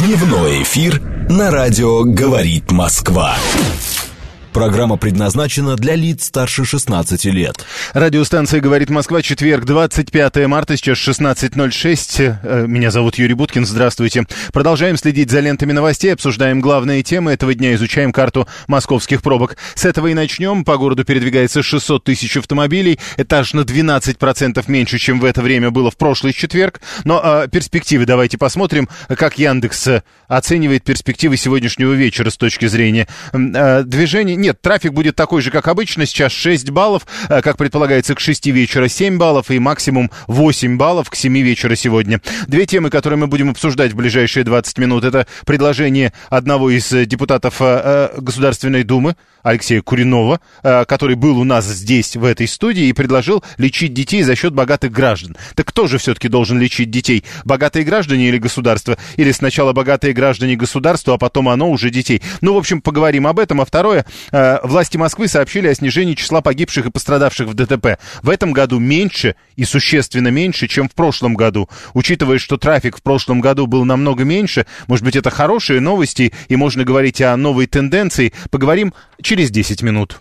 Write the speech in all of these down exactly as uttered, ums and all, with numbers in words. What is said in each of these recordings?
Дневной эфир на радио «Говорит Москва». Программа предназначена для лиц старше шестнадцати лет. Радиостанция «Говорит Москва», четверг, двадцать пятое марта, сейчас шестнадцать ноль шесть. Меня зовут Юрий Буткин, здравствуйте. Продолжаем следить за лентами новостей, обсуждаем главные темы этого дня, изучаем карту московских пробок. С этого и начнем. По городу передвигается шестьсот тысяч автомобилей. Это аж на двенадцать процентов меньше, чем в это время было в прошлый четверг. Но э, перспективы давайте посмотрим, как Яндекс оценивает перспективы сегодняшнего вечера с точки зрения э, движения. Нет, трафик будет такой же, как обычно. Сейчас шесть баллов, как предполагается, к шести вечера семь баллов и максимум восемь баллов к семи вечера сегодня. Две темы, которые мы будем обсуждать в ближайшие двадцать минут. Это предложение одного из депутатов Государственной Думы, Алексея Куренова, который был у нас здесь, в этой студии, и предложил лечить детей за счет богатых граждан. Так кто же все-таки должен лечить детей? Богатые граждане или государство? Или сначала богатые граждане государства, а потом оно уже детей? Ну, в общем, поговорим об этом. А второе, власти Москвы сообщили о снижении числа погибших и пострадавших в ДТП. В этом году меньше и существенно меньше, чем в прошлом году. Учитывая, что трафик в прошлом году был намного меньше, может быть, это хорошие новости, и можно говорить о новой тенденции. Поговорим через десять минут.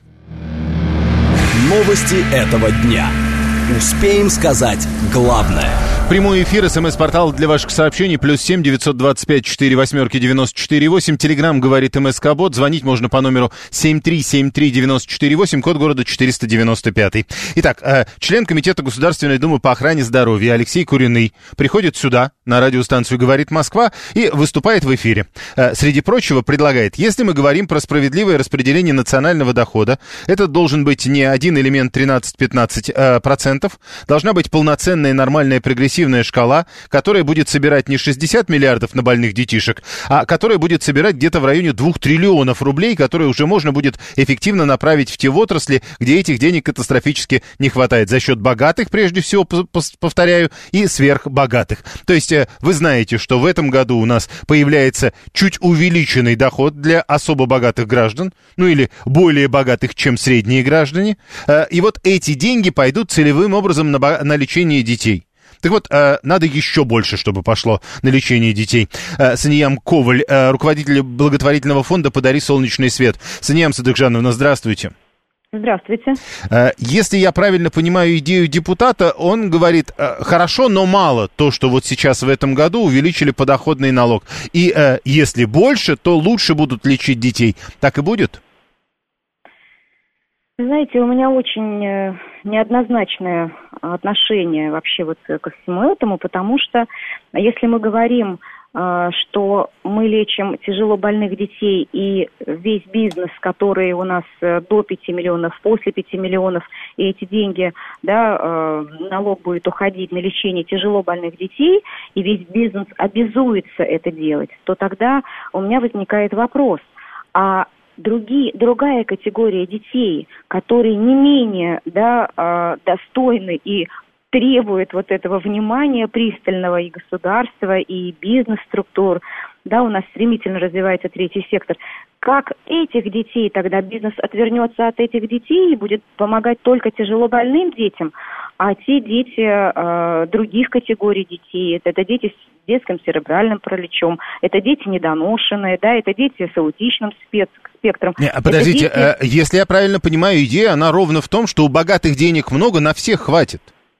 Новости этого дня. Успеем сказать главное. Прямой эфир, смс-портал для ваших сообщений, плюс семь девятьсот двадцать пять четыре восьмерки девяносто четыре восемь. Телеграмм говорит МСК-бот. Звонить можно по номеру семь три семь три девяносто четыре восемь, код города четыреста девяносто пять. Итак, э, член Комитета Государственной Думы по охране здоровья Алексей Куреный приходит сюда, на радиостанцию «Говорит Москва», и выступает в эфире. Э, среди прочего предлагает, если мы говорим про справедливое распределение национального дохода, это должен быть не один элемент тринадцать-пятнадцать э, процентов, должна быть полноценная нормальная прогрессивная шкала, которая будет собирать не шестьдесят миллиардов на больных детишек, а которая будет собирать где-то в районе двух триллионов рублей, которые уже можно будет эффективно направить в те отрасли, где этих денег катастрофически не хватает. За счет богатых, прежде всего, повторяю, и сверхбогатых. То есть вы знаете, что в этом году у нас появляется чуть увеличенный доход для особо богатых граждан, ну или более богатых, чем средние граждане. И вот эти деньги пойдут целевым образом на, на лечение детей. Так вот, э, надо еще больше, чтобы пошло на лечение детей. Э, Саниям Коваль, э, руководитель благотворительного фонда «Подари солнечный свет». Саниям Садыкжановна, здравствуйте. Здравствуйте. Э, если я правильно понимаю идею депутата, он говорит, э, хорошо, но мало то, что вот сейчас в этом году увеличили подоходный налог. И э, если больше, то лучше будут лечить детей. Так и будет? Знаете, у меня очень э, неоднозначное отношение вообще вот ко всему этому, потому что если мы говорим, э, что мы лечим тяжело больных детей и весь бизнес, который у нас э, до пяти миллионов, после пяти миллионов, и эти деньги, да, э, налог будет уходить на лечение тяжело больных детей, и весь бизнес обязуется это делать, то тогда у меня возникает вопрос, а Другие, другая категория детей, которые не менее, да, э, достойны и требуют вот этого внимания пристального и государства, и бизнес-структур, да, у нас стремительно развивается третий сектор. Как этих детей тогда бизнес отвернется от этих детей и будет помогать только тяжело больным детям, а те дети э, других категорий детей, это, это дети с детским церебральным параличом, это дети недоношенные, да, это дети с аутичным спектром. Не, подождите, дети... э, если я правильно понимаю, идея, она ровно в том, что у богатых денег много, на всех хватит.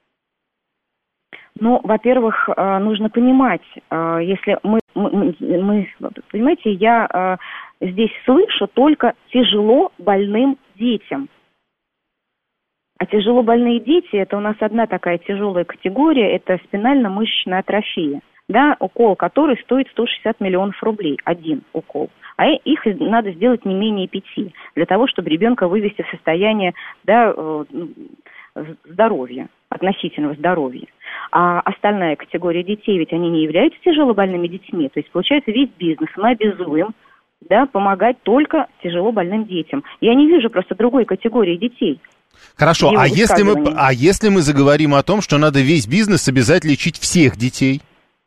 Ну, во-первых, нужно понимать, если мы, мы, мы понимаете, я здесь слышу только тяжело больным детям. А тяжело больные дети, это у нас одна такая тяжелая категория, это спинально-мышечная атрофия, да, укол, который стоит сто шестьдесят миллионов рублей, один укол. А их надо сделать не менее пяти, для того, чтобы ребенка вывести в состояние, да, здоровья, относительного здоровья. А остальная категория детей, ведь они не являются тяжелобольными детьми. То есть, получается, весь бизнес мы обязуем, да, помогать только тяжелобольным детям. Я не вижу просто другой категории детей. Хорошо, а если, мы, а если мы заговорим о том, что надо весь бизнес обязать лечить всех детей?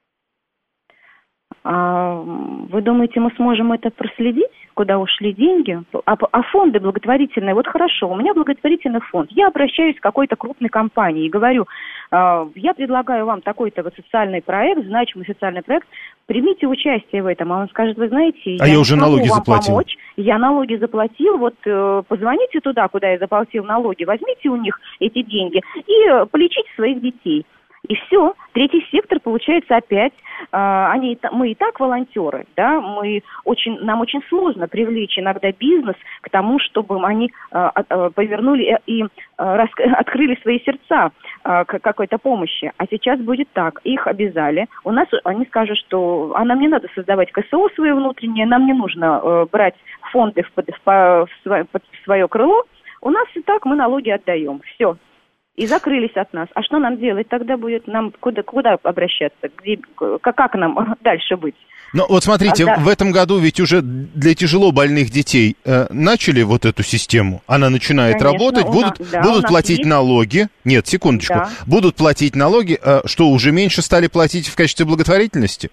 А, вы думаете, мы сможем это проследить, куда ушли деньги? А, а фонды благотворительные, вот хорошо, у меня благотворительный фонд. Я обращаюсь к какой-то крупной компании и говорю, Я предлагаю вам такой-то вот социальный проект, значимый социальный проект, примите участие в этом. А он скажет, вы знаете, а я, я уже не могу налоги вам заплатил. помочь, я налоги заплатил, вот позвоните туда, куда я заплатил налоги, возьмите у них эти деньги и полечите своих детей. И все. Третий сектор, получается, опять, э, они, мы и так волонтеры, да, мы очень, нам очень сложно привлечь иногда бизнес к тому, чтобы они э, э, повернули и э, рас, открыли свои сердца э, к какой-то помощи. А сейчас будет так, их обязали. У нас они скажут, что а нам не надо создавать ка эс о свое внутреннее, нам не нужно э, брать фонды в, в, в, в, под свое крыло. У нас и так мы налоги отдаем. Все. И закрылись от нас. А что нам делать тогда будет? Нам куда, куда обращаться? Где, как, как нам дальше быть? Ну, вот смотрите, а, да. в этом году ведь уже для тяжело больных детей э, начали вот эту систему. Она начинает Конечно, работать, будут, нас, да, будут платить есть. налоги. Нет, секундочку. Да. Будут платить налоги. Э, что, уже меньше стали платить в качестве благотворительности?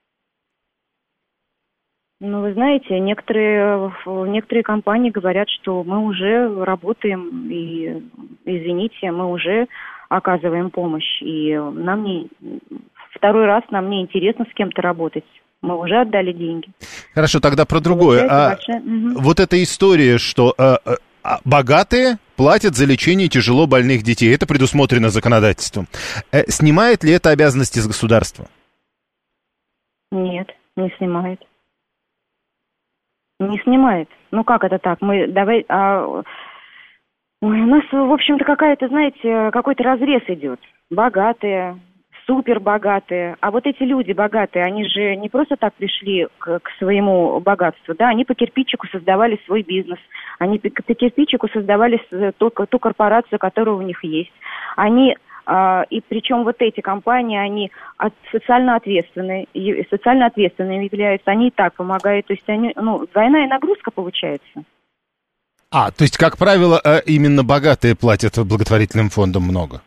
Ну, вы знаете, некоторые, некоторые компании говорят, что мы уже работаем, и, извините, мы уже оказываем помощь, и нам не, второй раз нам не интересно с кем-то работать. Мы уже отдали деньги. Хорошо, тогда про другое. А, угу. Вот эта история, что а, а, богатые платят за лечение тяжело больных детей, это предусмотрено законодательством. Э, снимает ли это обязанности с государства? Нет, не снимает. Не снимает. Ну как это так? Мы давай. А, ой, у нас, в общем-то, какая-то, знаете, какой-то разрез идет. Богатые, супер богатые. А вот эти люди богатые, они же не просто так пришли к, к своему богатству, да? Они по кирпичику создавали свой бизнес. Они по, по кирпичику создавали ту, ту корпорацию, которая у них есть. Они И причем вот эти компании, они от, социально ответственные, социально ответственными являются, они и так помогают, то есть они, ну, двойная нагрузка получается. А, то есть, как правило, именно богатые платят благотворительным фондам много?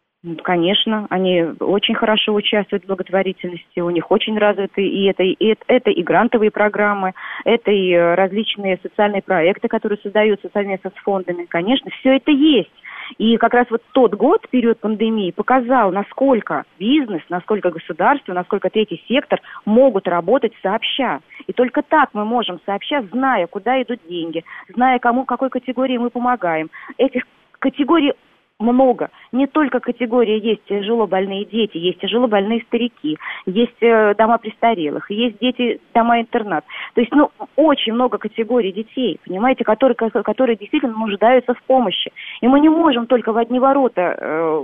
Конечно, они очень хорошо участвуют в благотворительности, у них очень развиты и это, и это, это и грантовые программы, это и различные социальные проекты, которые создаются совместно с фондами. Конечно, все это есть. И как раз вот тот год, период пандемии, показал, насколько бизнес, насколько государство, насколько третий сектор могут работать сообща. И только так мы можем сообща, зная, куда идут деньги, зная, кому, какой категории мы помогаем. Этих категорий много. Не только категория есть тяжело больные дети, есть тяжело больные старики, есть э, дома престарелых, есть дети, дома-интернат. То есть, ну, очень много категорий детей, понимаете, которые, которые действительно нуждаются в помощи. И мы не можем только в одни ворота э,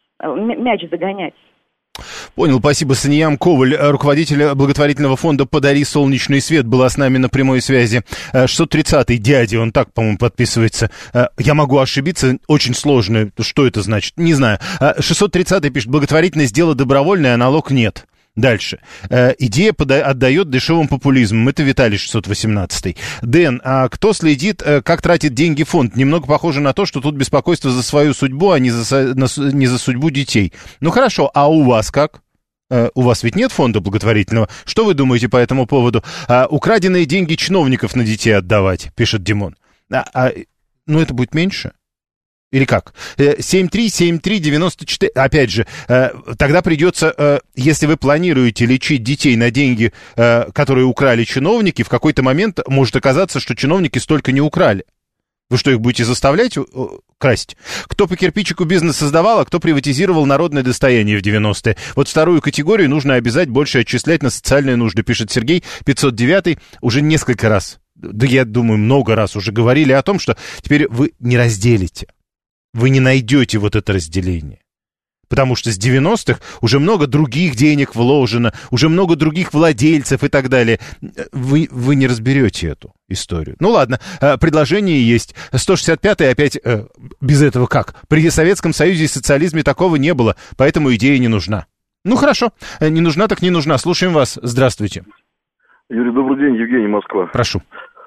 мяч загонять. Понял, спасибо. Саниям Коваль, руководитель благотворительного фонда «Подари солнечный свет», была с нами на прямой связи. шестьсот тридцатый дядя, он так, по-моему, подписывается. Я могу ошибиться, очень сложно. Что это значит? Не знаю. шестьсот тридцатый пишет: благотворительность дело добровольное, а налог нет. Дальше. Э, идея пода- отдает дешевым популизмом. Это Виталий шестьсот восемнадцатый. Дэн, а кто следит, э, как тратит деньги фонд? Немного похоже на то, что тут беспокойство за свою судьбу, а не за, на, не за судьбу детей. Ну хорошо, а у вас как? Э, у вас ведь нет фонда благотворительного? Что вы думаете по этому поводу? А, украденные деньги чиновников на детей отдавать, пишет Димон. А, а, ну это будет меньше? Или как? семь три семь три девяносто четыре. Опять же, тогда придется, если вы планируете лечить детей на деньги, которые украли чиновники, в какой-то момент может оказаться, что чиновники столько не украли. Вы что, их будете заставлять красть? Кто по кирпичику бизнес создавал, а кто приватизировал народное достояние в девяностые? Вот вторую категорию нужно обязать больше отчислять на социальные нужды, пишет Сергей пятьсот девятый. Уже несколько раз, да я думаю, много раз уже говорили о том, что теперь вы не разделите. Вы не найдете вот это разделение. Потому что с девяностых уже много других денег вложено, уже много других владельцев и так далее. Вы, вы не разберете эту историю. Ну ладно, предложение есть. сто шестьдесят пятый опять без этого как? При Советском Союзе и социализме такого не было, поэтому идея не нужна. Ну хорошо, не нужна так не нужна. Слушаем вас. Здравствуйте. Юрий, добрый день. Евгений, Москва. Прошу.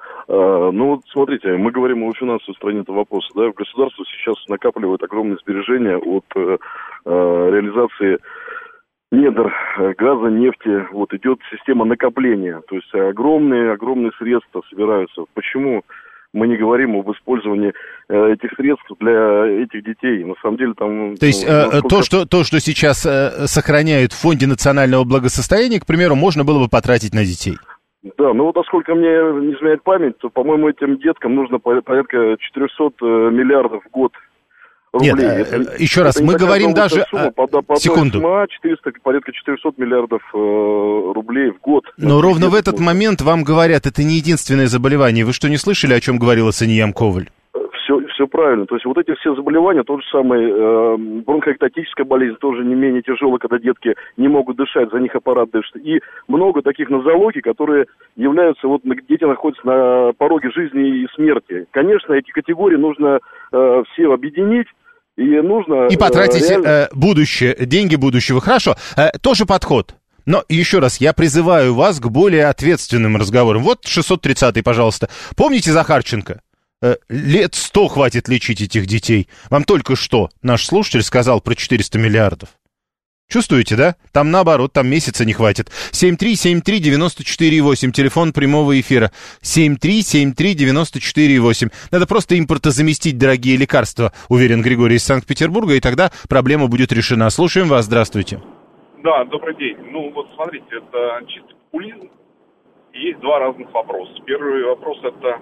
А, ну вот смотрите, мы говорим о финансовой стороне этого вопроса, да, государство сейчас накапливает огромные сбережения от э, реализации недр, газа, нефти, вот идет система накопления, то есть огромные, огромные средства собираются. Почему мы не говорим об использовании э, этих средств для этих детей. На самом деле там... То есть ну, э, насколько... то, что, то, что сейчас э, сохраняют в Фонде национального благосостояния, к примеру, можно было бы потратить на детей? Да, ну вот насколько мне не изменяет память, то, по-моему, этим деткам нужно порядка четыреста миллиардов в год рублей. Нет, это, еще раз, мы говорим даже... Сумма, по, по секунду. четыреста, порядка четыреста миллиардов э, рублей в год. Но ровно в этот нужно. момент вам говорят, это не единственное заболевание. Вы что, не слышали, о чем говорила Саниям Коваль? Все, все правильно. То есть вот эти все заболевания, тот же самый э, бронхоэктатическая болезнь, тоже не менее тяжелая, когда детки не могут дышать, за них аппарат дышит. И много таких нозологий, которые являются, вот дети находятся на пороге жизни и смерти. Конечно, эти категории нужно э, все объединить. И нужно... И потратить э, реально... э, будущее, деньги будущего. Хорошо, э, тоже подход. Но еще раз, я призываю вас к более ответственным разговорам. Вот шестьсот тридцатый, пожалуйста. Помните Захарченко? Э, лет сто хватит лечить этих детей. Вам только что наш слушатель сказал про четыреста миллиардов. Чувствуете, да? Там наоборот, там месяца не хватит. семь три семь три девять четыре восемь, телефон прямого эфира. семь три семь три девять четыре восемь. Надо просто импортозаместить дорогие лекарства, уверен Григорий из Санкт-Петербурга, и тогда проблема будет решена. Слушаем вас, здравствуйте. Да, добрый день. Ну вот смотрите, это чистый популизм. Есть два разных вопроса. Первый вопрос — это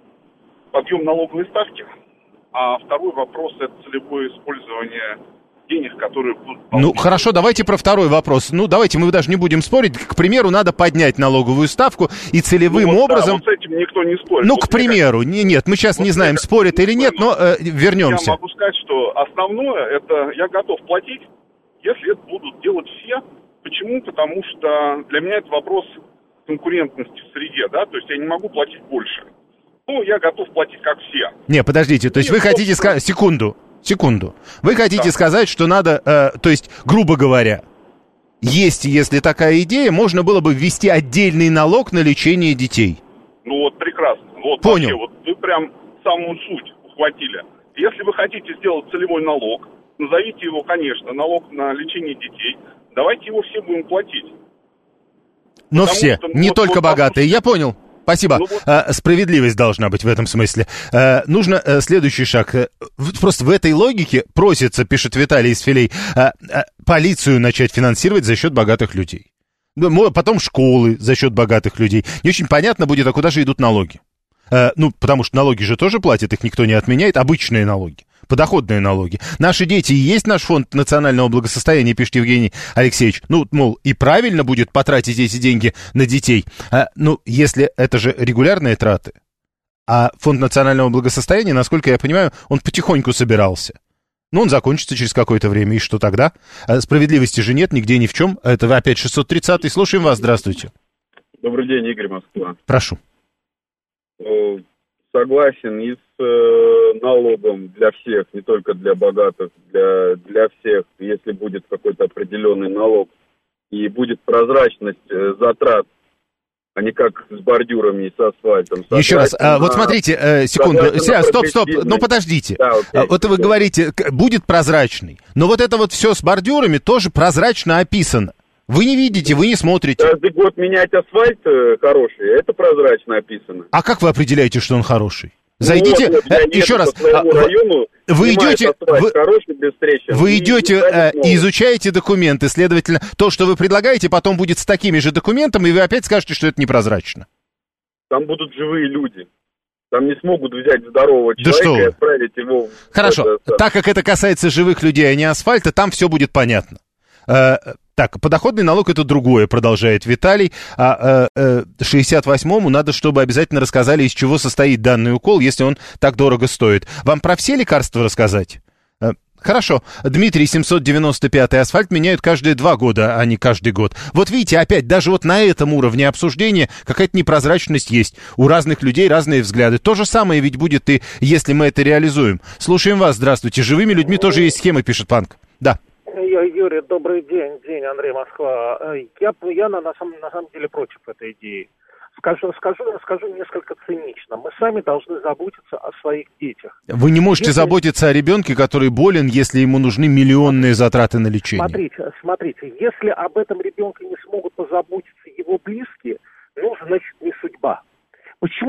подъем налоговой ставки, а второй вопрос — это целевое использование денег, которые будут... Ну, хорошо, давайте про второй вопрос. Ну, давайте мы даже не будем спорить. К примеру, надо поднять налоговую ставку и целевым ну, вот, образом... Да, вот с этим никто не спорит. Ну, вот к примеру, как... нет, мы сейчас вот не знаем, спорят или нет, но э, вернемся. Я могу сказать, что основное, это я готов платить, если это будут делать все. Почему? Потому что для меня это вопрос конкурентности в среде, да, то есть я не могу платить больше. Ну, я готов платить как все. Не, подождите, то есть нет, вы хотите сказать... Секунду. Секунду. Вы хотите да. сказать, что надо, э, то есть, грубо говоря, есть, если такая идея, можно было бы ввести отдельный налог на лечение детей. Ну вот прекрасно. Вот, понял. Вообще, вот вы прям самую суть ухватили. Если вы хотите сделать целевой налог, назовите его, конечно, налог на лечение детей, давайте его все будем платить. Но Потому все, что, не вот, только вот, богатые, я понял. Спасибо. Ну, вот... а, справедливость должна быть в этом смысле. А, нужно а, следующий шаг. А, просто в этой логике просится, пишет Виталий из Филей, а, а, полицию начать финансировать за счет богатых людей. Потом школы за счет богатых людей. Не очень понятно будет, а куда же идут налоги. А, ну, потому что налоги же тоже платят, их никто не отменяет. Обычные налоги. Подоходные налоги. Наши дети и есть наш фонд национального благосостояния, пишет Евгений Алексеевич. Ну, мол, и правильно будет потратить эти деньги на детей. А, ну, если это же регулярные траты. А фонд национального благосостояния, насколько я понимаю, он потихоньку собирался. Ну, он закончится через какое-то время, и что тогда? А справедливости же нет нигде ни в чем. Это вы опять шестьсот тридцатый. Слушаем вас, здравствуйте. Добрый день, Игорь, Москва. Прошу. Согласен и с э, налогом для всех, не только для богатых, для, для всех, если будет какой-то определенный налог, и будет прозрачность э, затрат, а не как с бордюрами и с асфальтом. Еще раз, а, на... вот смотрите, э, секунду, Ся, стоп, стоп, ну подождите, да, окей, вот вы говорите, будет прозрачный, но вот это вот все с бордюрами тоже прозрачно описано. Вы не видите, вы не смотрите. Каждый год менять асфальт э, хороший, это прозрачно описано. А как вы определяете, что он хороший? Зайдите, ну, вот, вот, э, еще раз, а, району, вы идете, вы, хороший, без вы идете э, и изучаете документы, следовательно, то, что вы предлагаете, потом будет с такими же документами, и вы опять скажете, что это непрозрачно. Там будут живые люди. Там не смогут взять здорового да человека и отправить его... Хорошо, это, так как это касается живых людей, а не асфальта, там все будет понятно. Э, Так, подоходный налог — это другое, продолжает Виталий. А э, э, шестьдесят восьмому надо, чтобы обязательно рассказали, из чего состоит данный укол, если он так дорого стоит. Вам про все лекарства рассказать? Э, хорошо. Дмитрий, семьсот девяносто пятый. Асфальт меняют каждые два года, а не каждый год. Вот видите, опять, даже вот на этом уровне обсуждения какая-то непрозрачность есть. У разных людей разные взгляды. То же самое ведь будет и если мы это реализуем. Слушаем вас, здравствуйте. Живыми людьми тоже есть схемы, пишет Панк. Да. Юрий, добрый день, день, Андрей, Москва. Я, я на, на, самом, на самом деле против этой идеи. Скажу, скажу, скажу несколько цинично. Мы сами должны заботиться о своих детях. Вы не можете если... заботиться о ребенке, который болен, если ему нужны миллионные затраты на лечение. Смотрите, смотрите, если об этом ребенке не смогут позаботиться его близкие, ну, значит, не судьба. Почему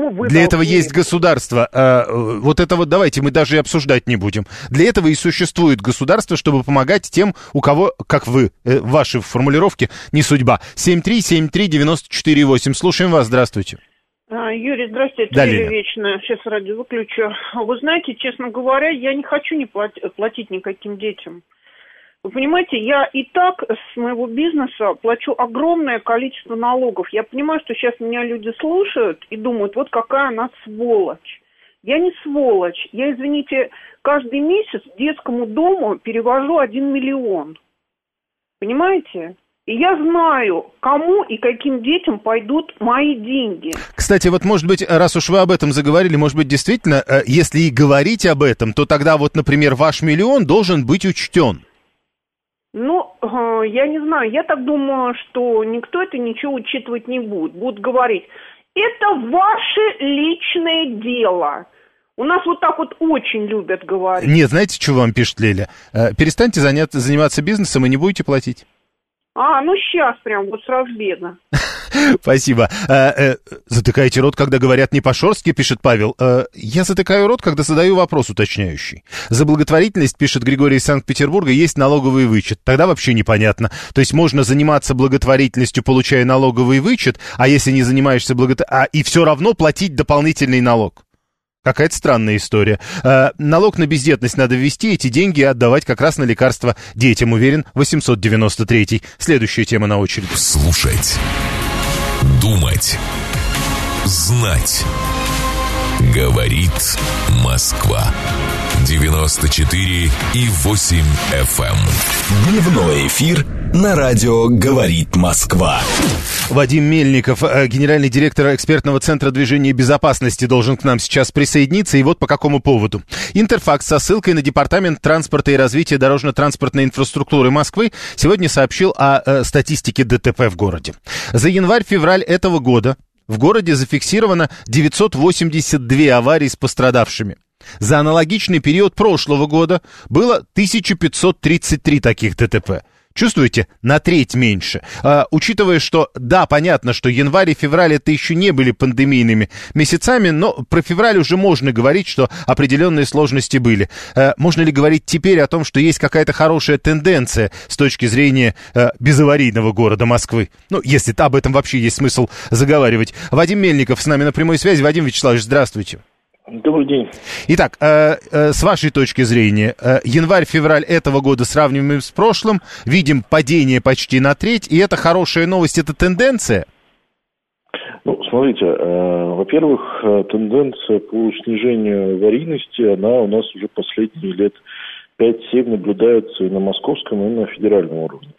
почему вы Для этого должны... есть государство. Вот это вот давайте мы даже и обсуждать не будем. Для этого и существует государство, чтобы помогать тем, у кого, как вы, ваши формулировки, не судьба. семь три семь три девяносто четыре восемь. Слушаем вас, здравствуйте. Юрий, здравствуйте, да, это Юлия Вечная. Сейчас радио выключу. Вы знаете, честно говоря, я не хочу не платить, платить никаким детям. Вы понимаете, я и так с моего бизнеса плачу огромное количество налогов. Я понимаю, что сейчас меня люди слушают и думают, вот какая она сволочь. Я не сволочь. Я, извините, каждый месяц детскому дому перевожу один миллион. Понимаете? И я знаю, кому и каким детям пойдут мои деньги. Кстати, вот, может быть, раз уж вы об этом заговорили, может быть, действительно, если и говорить об этом, то тогда вот, например, ваш миллион должен быть учтен. Ну, я не знаю, я так думаю, что никто это ничего учитывать не будет. Будут говорить, это ваше личное дело. У нас вот так вот очень любят говорить. Нет, знаете, что вам пишет Леля? Перестаньте заняться, заниматься бизнесом и не будете платить. А, ну сейчас прям вот с разбега. Спасибо. Затыкаете рот, когда говорят не по-шорстски, пишет Павел. Я затыкаю рот, когда задаю вопрос уточняющий. За благотворительность, пишет Григорий из Санкт-Петербурга, есть налоговый вычет. Тогда вообще непонятно. То есть можно заниматься благотворительностью, получая налоговый вычет, а если не занимаешься благотворительностью, а и все равно платить дополнительный налог. Какая-то странная история. Э, налог на бездетность надо ввести, эти деньги отдавать как раз на лекарства детям, уверен, восемьсот девяносто третий. Следующая тема на очереди. Слушать, думать, знать. Говорит Москва. девяносто четыре и восемь эф эм. Дневной эфир на радио «Говорит Москва». Вадим Мельников, генеральный директор экспертного центра движения безопасности, должен к нам сейчас присоединиться. И вот по какому поводу. Интерфакс со ссылкой на Департамент транспорта и развития дорожно-транспортной инфраструктуры Москвы сегодня сообщил о э, статистике ДТП в городе. За январь-февраль этого года в городе зафиксировано девятьсот восемьдесят две аварии с пострадавшими. За аналогичный период прошлого года было тысяча пятьсот тридцать три таких ДТП. Чувствуете? На треть меньше. А, учитывая, что, да, понятно, что январь и февраль это еще не были пандемийными месяцами, но про февраль уже можно говорить, что определенные сложности были. А, можно ли говорить теперь о том, что есть какая-то хорошая тенденция с точки зрения а, безаварийного города Москвы? Ну, если об этом вообще есть смысл заговаривать. Вадим Мельников с нами на прямой связи. Вадим Вячеславович, здравствуйте. Добрый день. Итак, э, э, с вашей точки зрения, э, январь-февраль этого года сравниваем с прошлым, видим падение почти на треть, и это хорошая новость, это тенденция? Ну, смотрите, э, во-первых, тенденция по снижению аварийности, она у нас уже последние лет пять-семь наблюдается и на московском, и на федеральном уровне.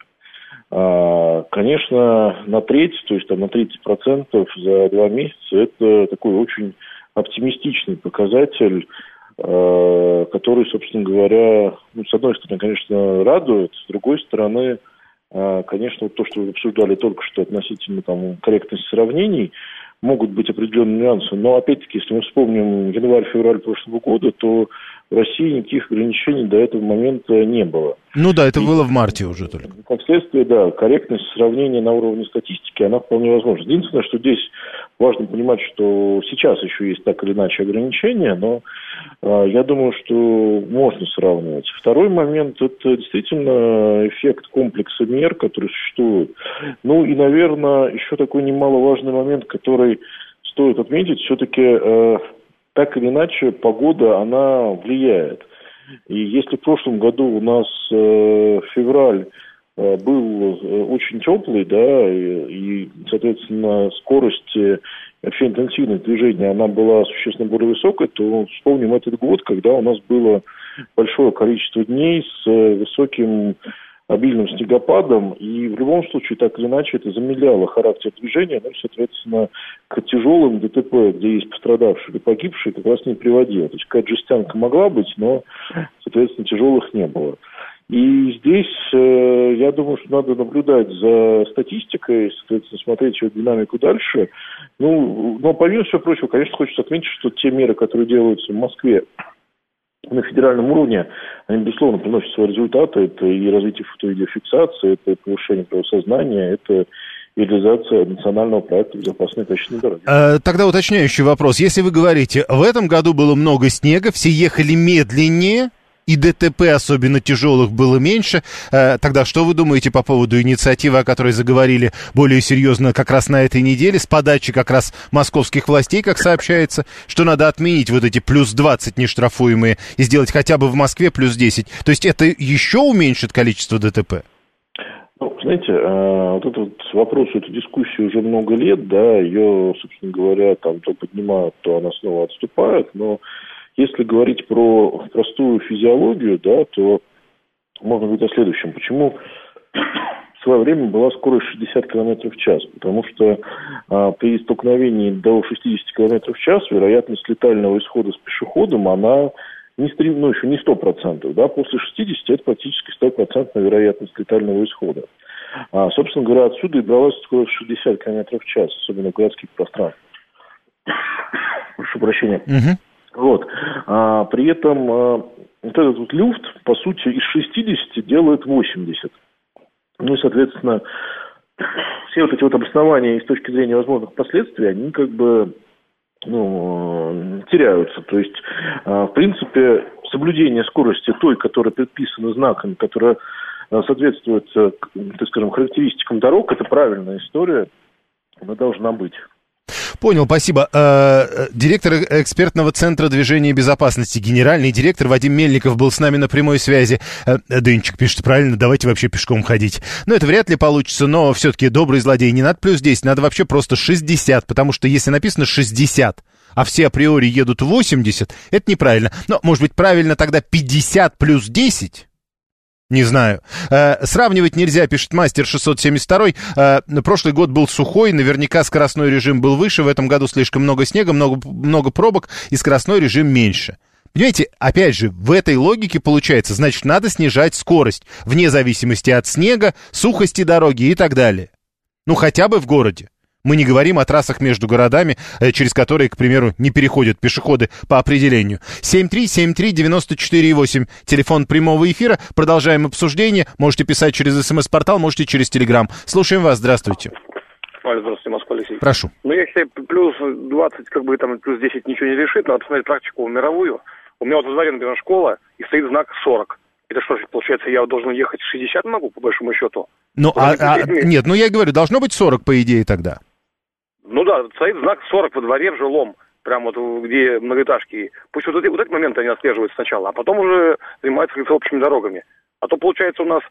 А, конечно, на треть, то есть там на тридцать процентов за два месяца, это такой очень оптимистичный показатель, э, который, собственно говоря, ну, с одной стороны, конечно, радует, с другой стороны, э, конечно, вот то, что вы обсуждали только что относительно там, корректности сравнений, могут быть определенные нюансы. Но, опять-таки, если мы вспомним январь-февраль прошлого года, то в России никаких ограничений до этого момента не было. Ну да, это И, было в марте уже только. Как следствие, да, корректность сравнения на уровне статистики, она вполне возможна. Единственное, что здесь важно понимать, что сейчас еще есть так или иначе ограничения, но э, я думаю, что можно сравнивать. Второй момент – это действительно эффект комплекса мер, который существует. Ну и, наверное, еще такой немаловажный момент, который стоит отметить, все-таки э, так или иначе погода, она влияет. И если в прошлом году у нас э, февраль э, был э, очень теплый, да, и, и, соответственно, скорость и вообще интенсивность движения, она была существенно более высокой, то вспомним этот год, когда у нас было большое количество дней с э, высоким обильным снегопадом, и в любом случае, так или иначе, это замедляло характер движения, ну, соответственно, к тяжелым ДТП, где есть пострадавшие или погибшие, как раз не приводило. То есть какая-то жестянка могла быть, но, соответственно, тяжелых не было. И здесь, э, я думаю, что надо наблюдать за статистикой, соответственно, смотреть ее динамику дальше. Ну, но помимо всего прочего, конечно, хочется отметить, что те меры, которые делаются в Москве, на федеральном уровне, они, безусловно, приносят свои результаты. Это и развитие фотовидеофиксации, это повышение правосознания, это реализация национального проекта «Безопасные и качественные дороги». Тогда уточняющий вопрос. Если вы говорите, в этом году было много снега, все ехали медленнее, и ДТП, особенно тяжелых, было меньше. Тогда что вы думаете по поводу инициативы, о которой заговорили более серьезно как раз на этой неделе, с подачи как раз московских властей, как сообщается, что надо отменить вот эти плюс двадцать нештрафуемые и сделать хотя бы в Москве плюс десять? То есть это еще уменьшит количество ДТП? Ну, знаете, вот этот вопрос, эту дискуссию уже много лет, да, ее, собственно говоря, там то поднимают, то она снова отступает, но если говорить про простую физиологию, да, то можно говорить о следующем. Почему в свое время была скорость шестьдесят километров в час? Потому что а, при столкновении до шестьдесят километров в час вероятность летального исхода с пешеходом, она не, стрим, ну, еще не сто процентов. Да? После шестидесяти это практически стопроцентная вероятность летального исхода. А, собственно говоря, отсюда и бралась скорость шестьдесят километров в час, особенно в городских пространствах. Прошу прощения. Угу. Вот. А, при этом а, вот этот вот люфт, по сути, из шестидесяти делает восемьдесят. Ну и, соответственно, все вот эти вот обоснования и с точки зрения возможных последствий, они как бы ну, теряются. То есть, а, в принципе, соблюдение скорости той, которая предписана знаками, которая а, соответствует, так скажем, характеристикам дорог, это правильная история, она должна быть. Понял, спасибо. Директор экспертного центра движения и безопасности, генеральный директор Вадим Мельников был с нами на прямой связи. Дынчик пишет, правильно, давайте вообще пешком ходить. Ну, это вряд ли получится, но все-таки добрый злодей. Не надо плюс десять, надо вообще просто шестьдесят, потому что если написано шестьдесят, а все априори едут восемьдесят, это неправильно. Но, может быть, правильно тогда пятьдесят плюс десять? Не знаю. Э, сравнивать нельзя, пишет мастер шестьсот семьдесят два. Э, прошлый год был сухой, наверняка скоростной режим был выше. В этом году слишком много снега, много, много пробок, и скоростной режим меньше. Понимаете, опять же, в этой логике получается, значит, надо снижать скорость, вне зависимости от снега, сухости дороги и так далее. Ну, хотя бы в городе. Мы не говорим о трассах между городами, через которые, к примеру, не переходят пешеходы по определению. семь три семь три девять четыре восемь, телефон прямого эфира. Продолжаем обсуждение. Можете писать через СМС-портал, можете через Телеграм. Слушаем вас, здравствуйте. Алло, здравствуйте, Москва, Алексей. Прошу. Ну, если плюс двадцать, как бы там плюс десять ничего не решит, надо посмотреть практику мировую. У меня вот во дворе, например, школа, и стоит знак сорок. Это что же, получается, я должен ехать шестьдесят могу, по большому счету? Ну, а, а, нет, ну я и говорю, должно быть сорок, по идее, тогда. Ну да, стоит знак сорок во дворе в жилом, прям вот где многоэтажки. Пусть вот эти, вот эти моменты они отслеживают сначала, а потом уже занимаются общими дорогами. А то, получается, у нас...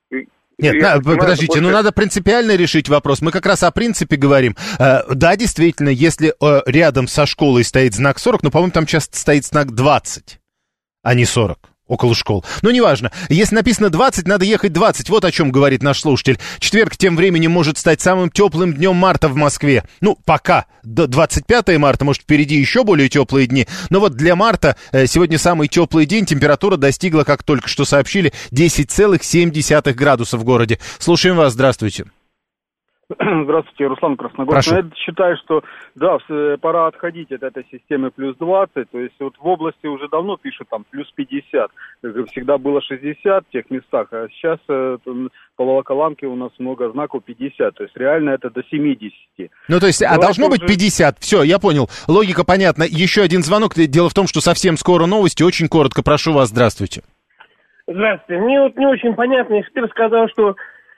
Нет, на, понимаю, подождите, больше... ну надо принципиально решить вопрос. Мы как раз о принципе говорим. Э, да, действительно, если э, рядом со школой стоит знак сорок, но, по-моему, там часто стоит знак двадцать, а не сорок. Около школ. Но неважно. Если написано двадцать, надо ехать двадцать. Вот о чем говорит наш слушатель. Четверг тем временем может стать самым теплым днем марта в Москве. Ну, пока. До двадцать пятого марта, может, впереди еще более теплые дни. Но вот для марта сегодня самый теплый день. Температура достигла, как только что сообщили, десять целых семь десятых градуса в городе. Слушаем вас. Здравствуйте. Здравствуйте, Руслан Красногорск. Прошу. Я считаю, что да, пора отходить от этой системы плюс двадцать. То есть вот в области уже давно пишут там плюс пятьдесят. Как всегда было шестьдесят в тех местах, а сейчас э, по Волоколамке у нас много знаков пятьдесят. То есть реально это до семидесяти. Ну то есть, Давайте а должно уже... быть пятьдесят. Все, я понял. Логика понятна. Еще один звонок. Дело в том, что совсем скоро новости. Очень коротко. Прошу вас. Здравствуйте. Здравствуйте. Мне вот не очень понятно. Эксперт сказал, что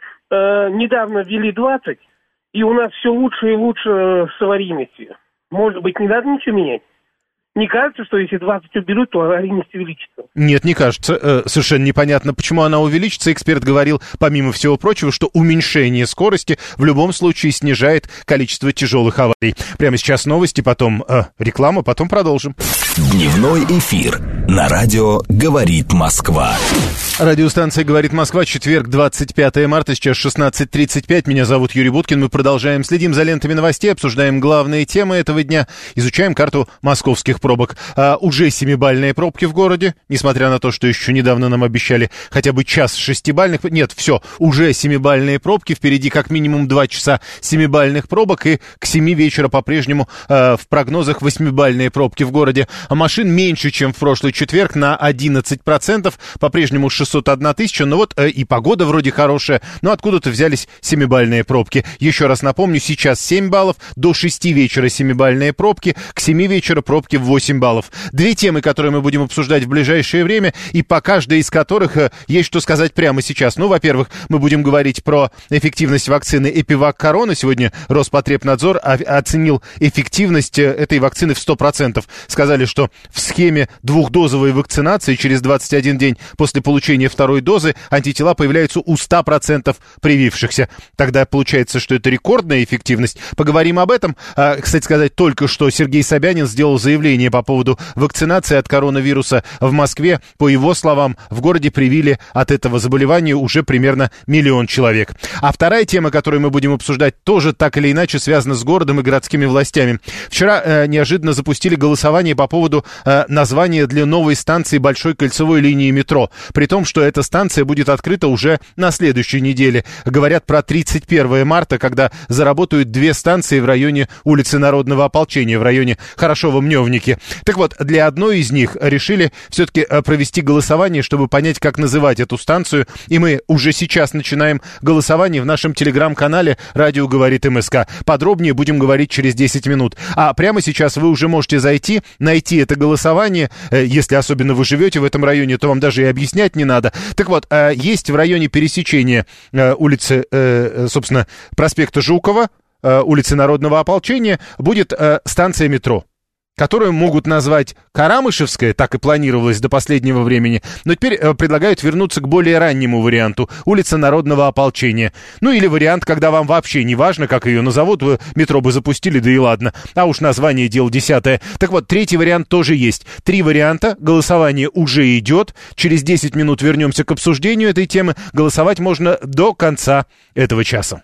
э, недавно ввели двадцать, и у нас все лучше и лучше с аварийностью. Может быть, не надо ничего менять? Не кажется, что если двадцать уберут, то аварийность увеличится? Нет, не кажется. Э, совершенно непонятно, почему она увеличится. Эксперт говорил, помимо всего прочего, что уменьшение скорости в любом случае снижает количество тяжелых аварий. Прямо сейчас новости, потом э, реклама, потом продолжим. Дневной эфир на радио «Говорит Москва». Радиостанция «Говорит Москва», четверг, двадцать пятое марта, сейчас шестнадцать тридцать пять. Меня зовут Юрий Буткин. Мы продолжаем, следим за лентами новостей, обсуждаем главные темы этого дня, изучаем карту московских пробок. А, уже семибальные пробки в городе, несмотря на то, что еще недавно нам обещали хотя бы час шестибальных. Нет, все, уже семибальные пробки. Впереди как минимум два часа семибальных пробок. И к семи вечера по-прежнему а, в прогнозах восьмибальные пробки в городе. А машин меньше, чем в прошлый четверг, на одиннадцать процентов. По-прежнему шестьсот одна тысяча. Но вот а, и погода вроде хорошая. Но откуда-то взялись семибальные пробки. Еще раз напомню, сейчас семь баллов. До шести вечера семибальные пробки. К семи вечера пробки в восемь баллов. Две темы, которые мы будем обсуждать в ближайшее время, и по каждой из которых э, есть что сказать прямо сейчас. Ну, во-первых, мы будем говорить про эффективность вакцины Эпивак Корона. Сегодня Роспотребнадзор оценил эффективность этой вакцины в сто процентов. Сказали, что в схеме двухдозовой вакцинации через двадцать один день после получения второй дозы антитела появляются у ста процентов привившихся. Тогда получается, что это рекордная эффективность. Поговорим об этом. А, кстати сказать, только что Сергей Собянин сделал заявление по поводу вакцинации от коронавируса в Москве. По его словам, в городе привили от этого заболевания уже примерно миллион человек. А вторая тема, которую мы будем обсуждать, тоже так или иначе связана с городом и городскими властями. Вчера э, неожиданно запустили голосование по поводу э, названия для новой станции Большой кольцевой линии метро. При том, что эта станция будет открыта уже на следующей неделе. Говорят про тридцать первое марта, когда заработают две станции в районе улицы Народного ополчения, в районе Хорошово-Мневники. Так вот, для одной из них решили все-таки провести голосование, чтобы понять, как называть эту станцию. И мы уже сейчас начинаем голосование в нашем телеграм-канале «Радио говорит МСК». Подробнее будем говорить через десять минут. А прямо сейчас вы уже можете зайти, найти это голосование. Если особенно вы живете в этом районе, то вам даже и объяснять не надо. Так вот, есть в районе пересечения улицы, собственно, проспекта Жукова, улицы Народного ополчения, будет э, станция метро, которую могут назвать Карамышевская, так и планировалось до последнего времени, но теперь э, предлагают вернуться к более раннему варианту, улица Народного ополчения. Ну или вариант, когда вам вообще не важно, как ее назовут, вы метро бы запустили, да и ладно, а уж название дело десятое. Так вот, третий вариант тоже есть. Три варианта, голосование уже идет, через десять минут вернемся к обсуждению этой темы, голосовать можно до конца этого часа.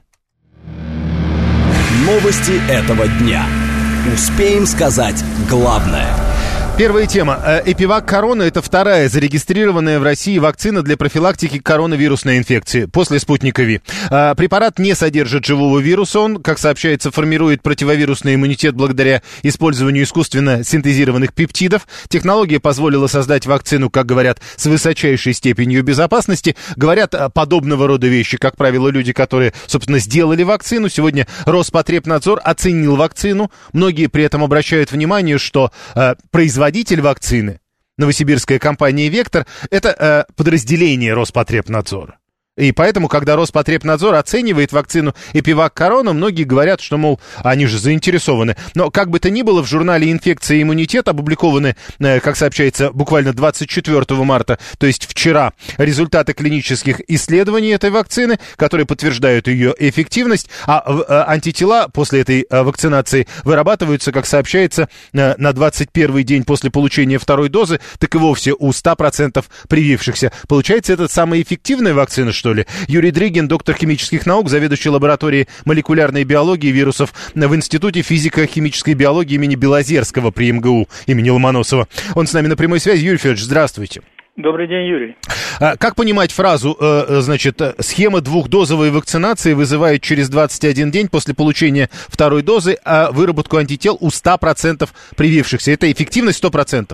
Новости этого дня. Успеем сказать главное. Первая тема. Эпивак Корона – это вторая зарегистрированная в России вакцина для профилактики коронавирусной инфекции после Спутника Ви. Препарат не содержит живого вируса. Он, как сообщается, формирует противовирусный иммунитет благодаря использованию искусственно синтезированных пептидов. Технология позволила создать вакцину, как говорят, с высочайшей степенью безопасности. Говорят подобного рода вещи, как правило, люди, которые, собственно, сделали вакцину. Сегодня Роспотребнадзор оценил вакцину. Многие при этом обращают внимание, что э, производитель Производитель вакцины, новосибирская компания «Вектор», это э, подразделение Роспотребнадзора. И поэтому, когда Роспотребнадзор оценивает вакцину Эпивак Корона, многие говорят, что, мол, они же заинтересованы. Но, как бы то ни было, в журнале «Инфекция и иммунитет» опубликованы, э, как сообщается, буквально двадцать четвёртого марта, то есть вчера, результаты клинических исследований этой вакцины, которые подтверждают ее эффективность, а э, антитела после этой э, вакцинации вырабатываются, как сообщается, э, на двадцать первый день после получения второй дозы, так и вовсе у ста процентов привившихся. Получается, это самая эффективная вакцина, что ли? Юрий Дрыгин, доктор химических наук, заведующий лабораторией молекулярной биологии вирусов в Институте физико-химической биологии имени Белозерского при МГУ имени Ломоносова. Он с нами на прямой связи. Юрий Федорович, здравствуйте. Добрый день, Юрий. Как понимать фразу, значит, схема двухдозовой вакцинации вызывает через двадцать один день после получения второй дозы выработку антител у ста процентов привившихся? Это эффективность сто процентов?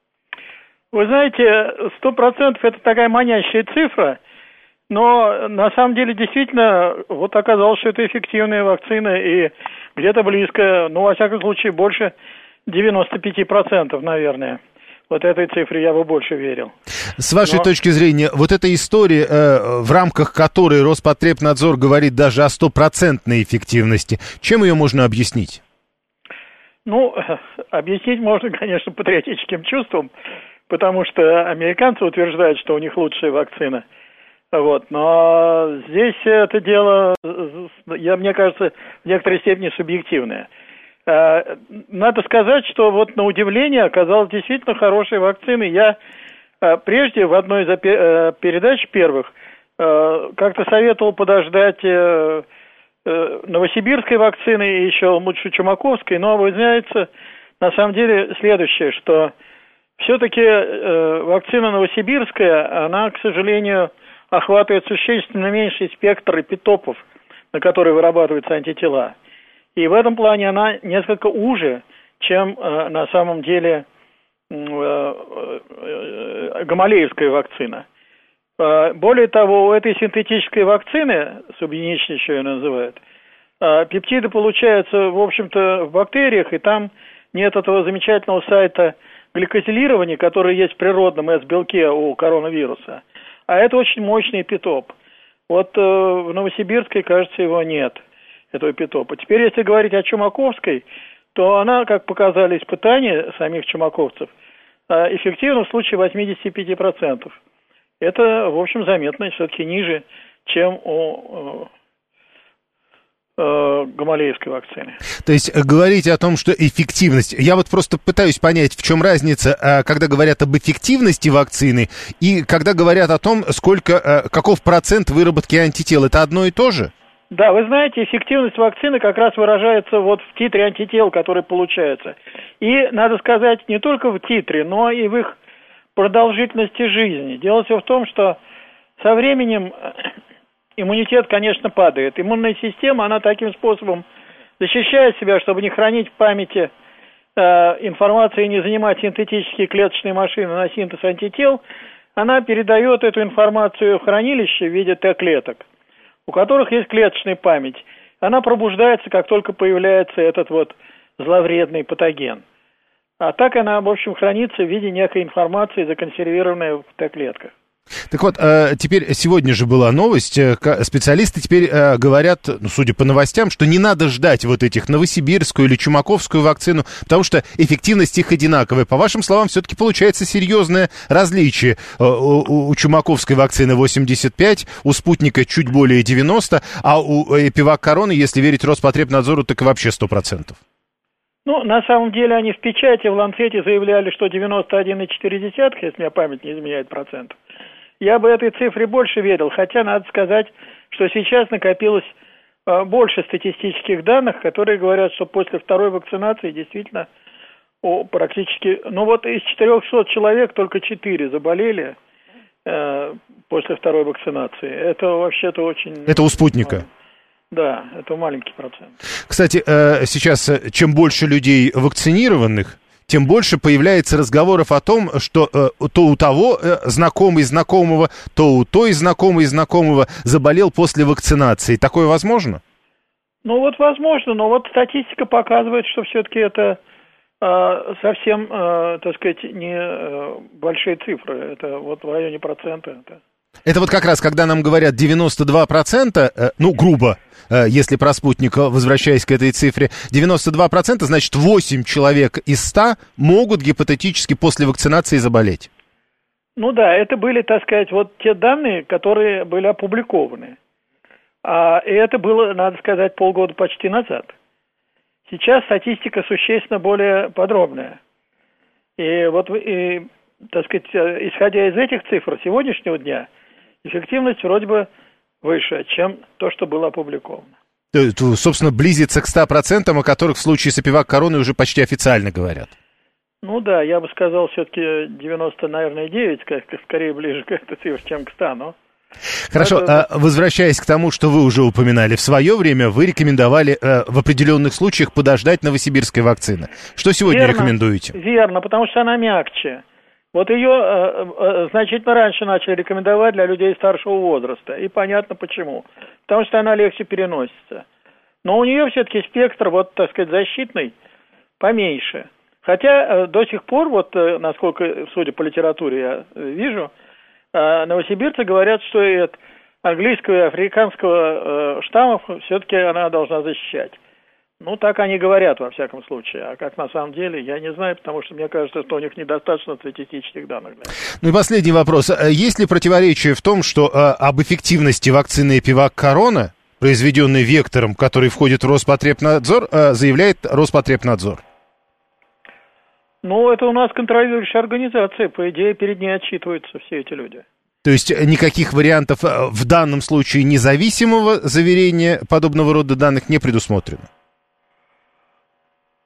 Вы знаете, сто процентов это такая манящая цифра. Но на самом деле действительно вот оказалось, что это эффективная вакцина и где-то близко, ну во всяком случае больше девяносто пять процентов, наверное. Вот этой цифре я бы больше верил. С вашей Но... точки зрения, вот эта история, э, в рамках которой Роспотребнадзор говорит даже о стопроцентной эффективности, чем ее можно объяснить? Ну, объяснить можно, конечно, патриотическим чувством, потому что американцы утверждают, что у них лучшая вакцина. Вот, но здесь это дело, я, мне кажется, в некоторой степени субъективное. Надо сказать, что вот на удивление оказалась действительно хорошей вакциной. Я прежде в одной из передач первых как-то советовал подождать новосибирской вакцины и еще лучше чумаковской, но, выясняется, на самом деле следующее, что все-таки э, вакцина новосибирская, она, к сожалению, охватывает существенно меньший спектр эпитопов, на которые вырабатываются антитела. И в этом плане она несколько уже, чем э, на самом деле э, э, гамалеевская вакцина. Э, более того, у этой синтетической вакцины, субъединичной еще ее называют, э, пептиды получаются, в общем-то, в бактериях, и там нет этого замечательного сайта гликозилирования, который есть в природном эс-белке у коронавируса. А это очень мощный эпитоп. Вот э, в Новосибирской, кажется, его нет, этого эпитопа. Теперь, если говорить о Чумаковской, то она, как показали испытания самих чумаковцев, э, эффективна в случае восемьдесят пять процентов. Это, в общем, заметно, все-таки ниже, чем у э, гамалеевской вакцины. То есть говорить о том, что эффективность... Я вот просто пытаюсь понять, в чем разница, когда говорят об эффективности вакцины и когда говорят о том, сколько, каков процент выработки антител. Это одно и то же? Да, вы знаете, эффективность вакцины как раз выражается вот в титре антител, который получается. И, надо сказать, не только в титре, но и в их продолжительности жизни. Дело все в том, что со временем иммунитет, конечно, падает. Иммунная система, она таким способом защищает себя, чтобы не хранить в памяти э, информацию и не занимать синтетические клеточные машины на синтез антител, она передает эту информацию в хранилище в виде Т-клеток, у которых есть клеточная память. Она пробуждается, как только появляется этот вот зловредный патоген. А так она, в общем, хранится в виде некой информации, законсервированной в Т-клетках. Так вот, теперь сегодня же была новость, специалисты теперь говорят, ну, судя по новостям, что не надо ждать вот этих новосибирскую или чумаковскую вакцину, потому что эффективность их одинаковая. По вашим словам, все-таки получается серьезное различие. У чумаковской вакцины восемьдесят пять, у спутника чуть более девяносто, а у Эпивак Короны, если верить Роспотребнадзору, так и вообще сто процентов. Ну, на самом деле они в печати, в Ланцете заявляли, что девяносто один и четыре десятых, если меня память не изменяет, процентов. Я бы этой цифре больше верил, хотя надо сказать, что сейчас накопилось э, больше статистических данных, которые говорят, что после второй вакцинации действительно о, практически, ну вот из четырехсот человек только четыре заболели э, после второй вакцинации. Это вообще-то очень... Это у спутника? Да, это маленький процент. Кстати, э, сейчас чем больше людей вакцинированных, тем больше появляется разговоров о том, что э, то у того э, знакомый знакомого, то у той знакомый знакомого заболел после вакцинации. Такое возможно? Ну вот возможно, но вот статистика показывает, что все-таки это э, совсем, э, так сказать, не э, большие цифры. Это вот в районе процента. Это... Это вот как раз, когда нам говорят девяносто два процента, э, ну, грубо, э, если про спутник, возвращаясь к этой цифре, девяносто два процента, значит, восемь человек из ста могут гипотетически после вакцинации заболеть. Ну да, это были, так сказать, вот те данные, которые были опубликованы. А, и это было, надо сказать, полгода почти назад. Сейчас статистика существенно более подробная. И вот, и, так сказать, исходя из этих цифр сегодняшнего дня, эффективность вроде бы выше, чем то, что было опубликовано. Это, собственно, близится к ста процентам, о которых в случае с Эпивак Короной уже почти официально говорят. Ну да, я бы сказал, все-таки девяносто, наверное, девять, как, скорее ближе к этой цифре, чем к ста, но... Хорошо, это... возвращаясь к тому, что вы уже упоминали, в свое время вы рекомендовали э, в определенных случаях подождать новосибирской вакцины. Что сегодня верно, рекомендуете? Верно, потому что она мягче. Вот ее э, э, значительно раньше начали рекомендовать для людей старшего возраста. И понятно почему. Потому что она легче переносится. Но у нее все-таки спектр, вот, так сказать, защитный поменьше. Хотя э, до сих пор, вот, э, насколько, судя по литературе, я э, вижу, э, новосибирцы говорят, что и от английского и африканского э, штаммов все-таки она должна защищать. Ну, так они говорят, во всяком случае. А как на самом деле, я не знаю, потому что мне кажется, что у них недостаточно статистических данных. Ну и последний вопрос. Есть ли противоречие в том, что э, об эффективности вакцины Эпивак Корона, произведенной Вектором, который входит в Роспотребнадзор, э, заявляет Роспотребнадзор? Ну, это у нас контролирующая организация. По идее, перед ней отчитываются все эти люди. То есть никаких вариантов в данном случае независимого заверения подобного рода данных не предусмотрено?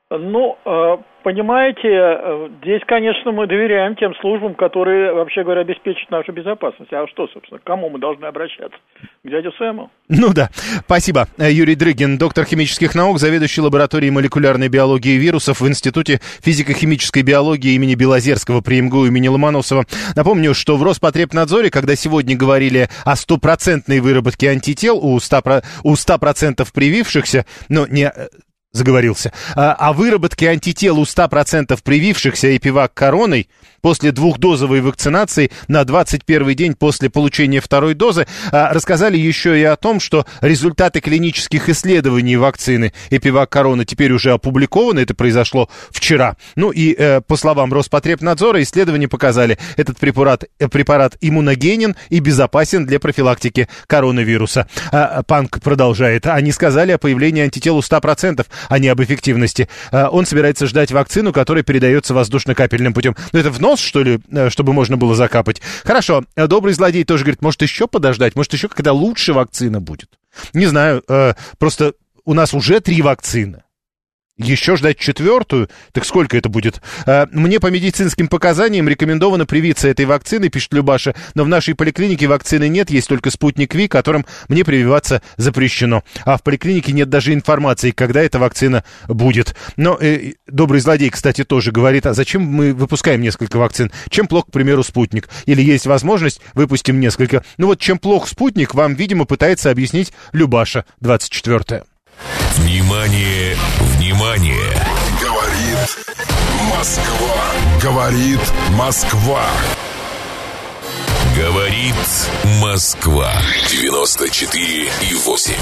Ну, понимаете, здесь, конечно, мы доверяем тем службам, которые, вообще говоря, обеспечат нашу безопасность. А что, собственно, к кому мы должны обращаться? К дяде Сэму? Ну да. Спасибо. Юрий Дрыгин, доктор химических наук, заведующий лабораторией молекулярной биологии вирусов в Институте физико-химической биологии имени Белозерского при МГУ имени Ломоносова. Напомню, что в Роспотребнадзоре, когда сегодня говорили о стопроцентной выработке антител у ста процентов привившихся, но не... заговорился, а, о выработке антител у ста процентов привившихся эпивак короной после двухдозовой вакцинации на двадцать первый день после получения второй дозы, а, рассказали еще и о том, что результаты клинических исследований вакцины эпивак корона теперь уже опубликованы, это произошло вчера. Ну и, э, по словам Роспотребнадзора, исследования показали, этот препарат, э, препарат иммуногенен и безопасен для профилактики коронавируса. А, Панк продолжает, они сказали о появлении антител у ста процентов, а не об эффективности. Он собирается ждать вакцину, которая передается воздушно-капельным путем. Ну, это в нос, что ли, чтобы можно было закапать? Хорошо. Добрый злодей тоже говорит, может, еще подождать? Может, еще когда лучше вакцина будет? Не знаю. Просто у нас уже три вакцины. Еще ждать четвертую? Так сколько это будет? Мне по медицинским показаниям рекомендовано привиться этой вакциной, пишет Любаша, но в нашей поликлинике вакцины нет, есть только спутник Ви, которым мне прививаться запрещено. А в поликлинике нет даже информации, когда эта вакцина будет. Но э, добрый злодей, кстати, тоже говорит, а зачем мы выпускаем несколько вакцин? Чем плох, к примеру, спутник? Или есть возможность, выпустим несколько? Ну вот чем плох спутник, вам, видимо, пытается объяснить Любаша, двадцать четвёртая. Внимание, внимание! Говорит Москва. Говорит Москва. Говорит Москва. девяносто четыре и восемь.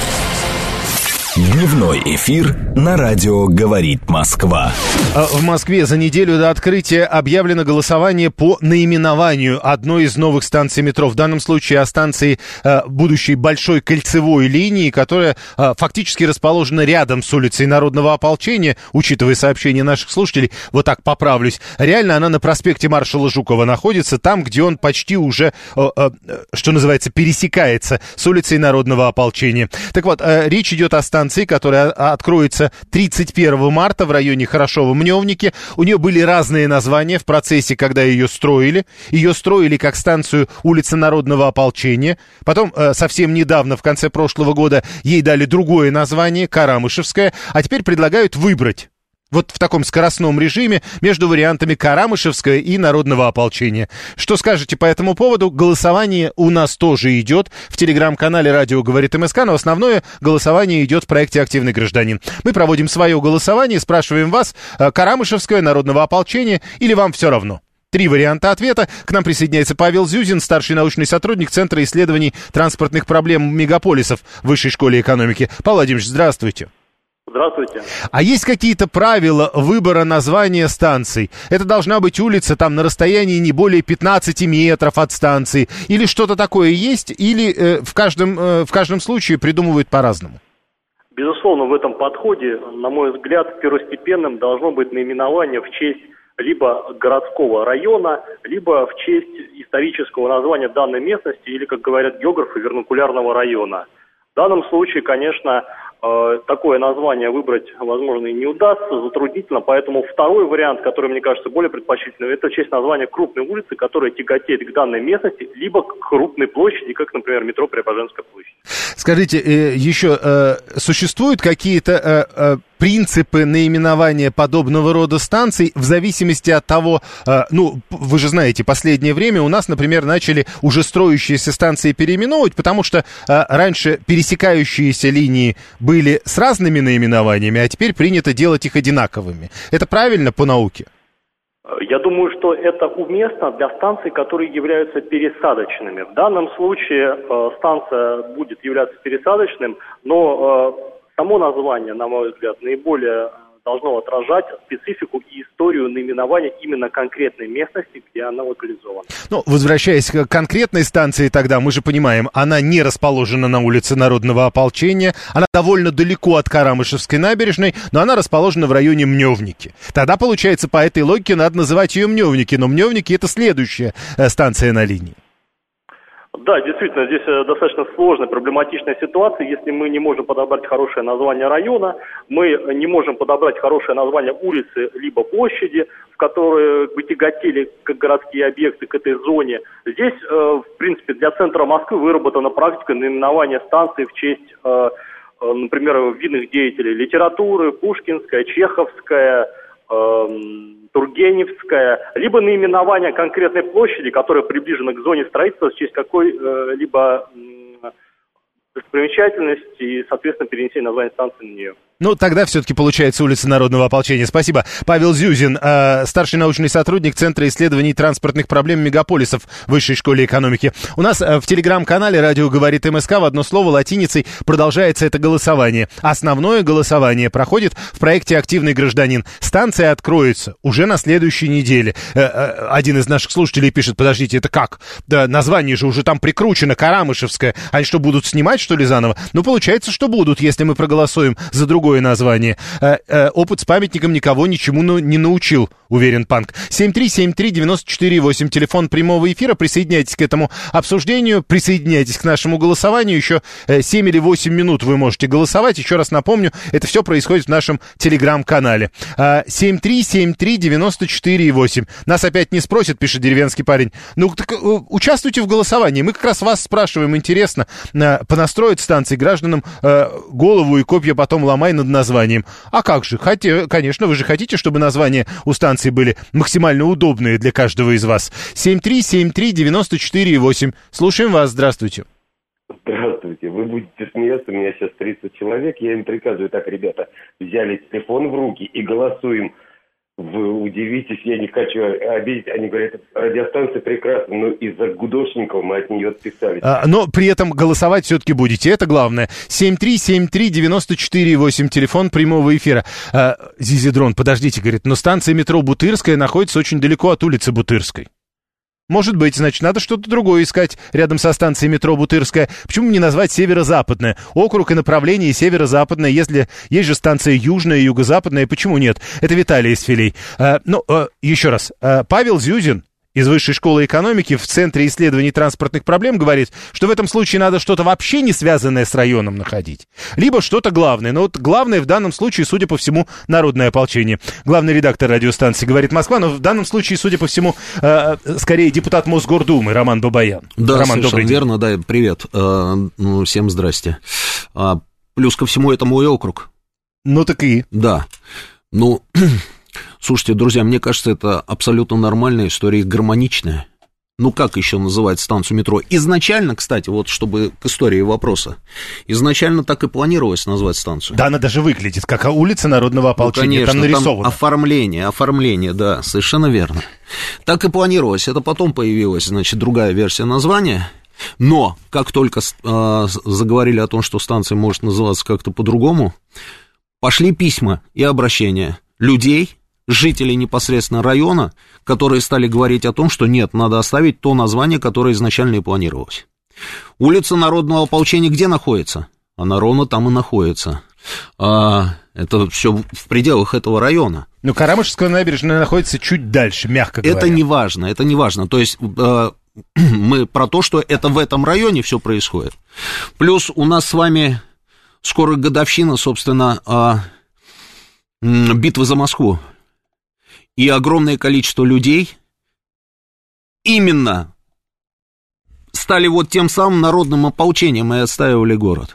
Дневной эфир на радио «Говорит Москва». В Москве за неделю до открытия объявлено голосование по наименованию одной из новых станций метро. В данном случае о станции э, будущей большой кольцевой линии, которая э, фактически расположена рядом с улицей Народного ополчения, учитывая сообщения наших слушателей, вот так поправлюсь. Реально она на проспекте Маршала Жукова находится, там, где он почти уже, э, э, что называется, пересекается с улицей Народного ополчения. Так вот, э, речь идет о станции, которая откроется тридцать первого марта в районе Хорошово-Мневники. У нее были разные названия в процессе, когда ее строили. Ее строили как станцию улицы Народного ополчения. Потом, совсем недавно, в конце прошлого года, ей дали другое название, Карамышевская. А теперь предлагают выбрать. Вот в таком скоростном режиме между вариантами Карамышевская и Народного ополчения. Что скажете по этому поводу? Голосование у нас тоже идет в телеграм-канале «Радио говорит МСК», но основное голосование идет в проекте «Активный гражданин». Мы проводим свое голосование, спрашиваем вас, Карамышевская, Народного ополчения или вам все равно? Три варианта ответа. К нам присоединяется Павел Зюзин, старший научный сотрудник Центра исследований транспортных проблем мегаполисов в Высшей школе экономики. Павел Владимирович, здравствуйте. Здравствуйте. А есть какие-то правила выбора названия станций? Это должна быть улица там на расстоянии не более пятнадцати метров от станции? Или что-то такое есть? Или э, в, каждом, э, в каждом случае придумывают по-разному? Безусловно, в этом подходе, на мой взгляд, первостепенным должно быть наименование в честь либо городского района, либо в честь исторического названия данной местности, или, как говорят географы, вернакулярного района. В данном случае, конечно, такое название выбрать, возможно, и не удастся, затруднительно, поэтому второй вариант, который, мне кажется, более предпочтительным, это в честь названия крупной улицы, которая тяготеет к данной местности, либо к крупной площади, как, например, метро Преображенская площадь. Скажите, еще существуют какие-то принципы наименования подобного рода станций в зависимости от того, ну, вы же знаете, последнее время у нас, например, начали уже строящиеся станции переименовывать, потому что раньше пересекающиеся линии были с разными наименованиями, а теперь принято делать их одинаковыми. Это правильно по науке? Я думаю, что это уместно для станций, которые являются пересадочными. В данном случае э, станция будет являться пересадочным, но э, само название, на мой взгляд, наиболее должно отражать специфику и историю наименования именно конкретной местности, где она локализована. Ну, возвращаясь к конкретной станции тогда, мы же понимаем, она не расположена на улице Народного ополчения, она довольно далеко от Карамышевской набережной, но она расположена в районе Мневники. Тогда, получается, по этой логике надо называть ее Мневники, но Мневники — это следующая станция на линии. Да, действительно, здесь достаточно сложная, проблематичная ситуация. Если мы не можем подобрать хорошее название района, мы не можем подобрать хорошее название улицы либо площади, в которые бы тяготели как городские объекты к этой зоне. Здесь, в принципе, для центра Москвы выработана практика наименования станций в честь, например, видных деятелей литературы: Пушкинская, Чеховская, Тургеневская, либо наименование конкретной площади, которая приближена к зоне строительства, в честь какой-либо достопримечательности и, соответственно, перенесение названия станции на нее. Ну, тогда все-таки получается улица Народного ополчения. Спасибо. Павел Зюзин, э, старший научный сотрудник Центра исследований транспортных проблем мегаполисов Высшей школы экономики. У нас э, в телеграм-канале «Радио говорит МСК» в одно слово латиницей продолжается это голосование. Основное голосование проходит в проекте «Активный гражданин». Станция откроется уже на следующей неделе. Э, э, один из наших слушателей пишет: подождите, это как? Да, название же уже там прикручено, Карамышевская. Они что, будут снимать, что ли, заново? Ну, получается, что будут, если мы проголосуем за другое название. Э, э, опыт с памятником никого ничему ну, не научил, уверен Панк. семь три семь три девять четыре восемь, телефон прямого эфира. Присоединяйтесь к этому обсуждению, присоединяйтесь к нашему голосованию. Еще э, семь или восемь минут вы можете голосовать. Еще раз напомню, это все происходит в нашем телеграм-канале. Э, семь три семь три девять четыре восемь. Нас опять не спросят, пишет деревенский парень. Ну, так, э, участвуйте в голосовании. Мы как раз вас спрашиваем. Интересно, э, понастроить станции гражданам э, голову и копья потом ломай над названием. А как же? Хотя, конечно, вы же хотите, чтобы названия у станций были максимально удобные для каждого из вас. семь три семь три девять четыре восемь. Слушаем вас. Здравствуйте. Здравствуйте. Вы будете смеяться, у меня сейчас тридцать человек. Я им приказываю: так, ребята, взяли телефон в руки и голосуем. Вы удивитесь, я не хочу обидеть. Они говорят, радиостанция прекрасна, но из-за гудошников мы от нее отписались. А, но при этом голосовать все-таки будете, это главное. семь три семь три девять четыре восемь, телефон прямого эфира. А, Зизидрон, подождите, говорит, но станция метро Бутырская находится очень далеко от улицы Бутырской. Может быть, значит, надо что-то другое искать рядом со станцией метро Бутырская. Почему не назвать северо-западная? Округ и направление северо-западное. Если есть же станция южная и юго-западная, почему нет? Это Виталий из Филей. А, ну, а, еще раз. А, Павел Зюзин из Высшей школы экономики в Центре исследований транспортных проблем говорит, что в этом случае надо что-то вообще не связанное с районом находить. Либо что-то главное. Но вот главное в данном случае, судя по всему, Народное ополчение. Главный редактор радиостанции «Говорит Москва», но в данном случае, судя по всему, э, скорее депутат Мосгордумы Роман Бабаян. Да, Роман, совершенно верно. Да, привет. Э, ну, всем здрасте. А, плюс ко всему, это мой округ. Ну так и. Да. Ну... Слушайте, друзья, мне кажется, это абсолютно нормальная история, гармоничная. Ну, как еще называть станцию метро? Изначально, кстати, вот чтобы к истории вопроса, изначально так и планировалось назвать станцию. Да, она даже выглядит как улица Народного ополчения, ну, конечно, там нарисовано. Там оформление, оформление, да, совершенно верно. Так и планировалось, это потом появилась, значит, другая версия названия. Но, как только э, заговорили о том, что станция может называться как-то по-другому, пошли письма и обращения людей, жителей непосредственно района, которые стали говорить о том, что нет, надо оставить то название, которое изначально и планировалось. Улица Народного ополчения где находится? Она ровно там и находится. А, это все в пределах этого района. Но Карамышевская набережная находится чуть дальше, мягко говоря. Это не важно, это не важно. То есть э, мы про то, что это в этом районе все происходит. Плюс у нас с вами скоро годовщина, собственно, э, битвы за Москву. И огромное количество людей именно стали вот тем самым народным ополчением и отстаивали город.